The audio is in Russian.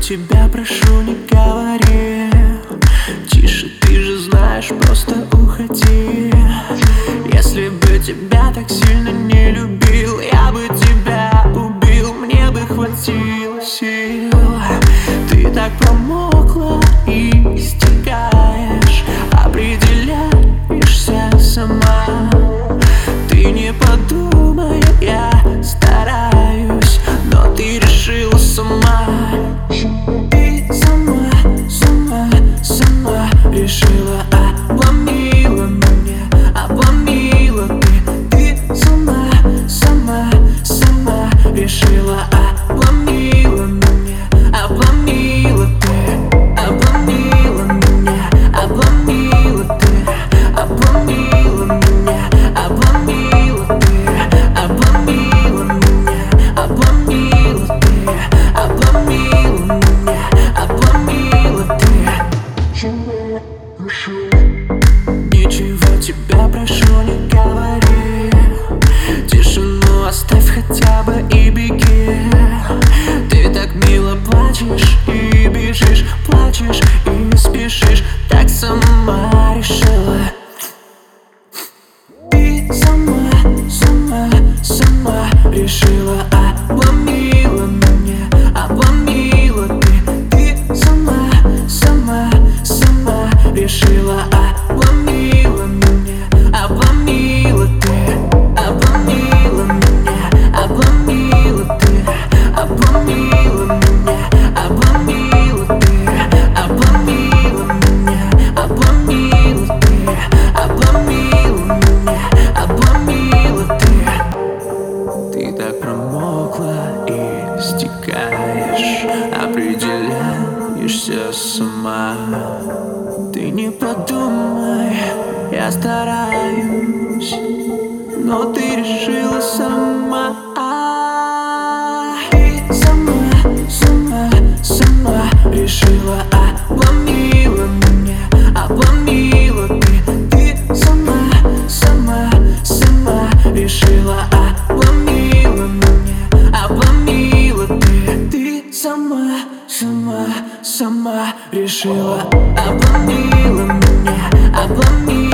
тебя прошу, не говори. Тише, ты же знаешь, просто уходи. Если бы тебя так сильно не любил, я бы тебя убил, мне бы хватило сил. Ты так промокла и истекаешь, определяешься сама. Ты не подумай, я стараюсь, но ты решила сама. Ты сама решила, обломила меня, обломила ты. Ты сама решила, обломила меня, обломила ты. Обломила меня, обломила ты. Обломила меня, обломила ты. Обломила меня, обломила ты. Обломила меня, обломила ты. Ничего, тебя прошу, не говори. Тишину оставь хотя бы и беги. Ты так мило плачешь и бежишь, плачешь и спешишь, так сама решила. Ты сама решила, обломила меня, обломила ты. Ты сама решила, обломила меня, обломила ты. Обломила меня, обломила ты. Обломила меня, обломила ты. Обломила меня, обломила ты. Обломила меня, обломила ты. Ты так промокла и стекаешь, определяешься сама. Ты не подумай, я стараюсь, но ты решила сама. Ты сама решила, обломила меня, обломила ты. Ты сама решила, обломила меня, обломила ты. Ты сама решила, обломила меня, обломила.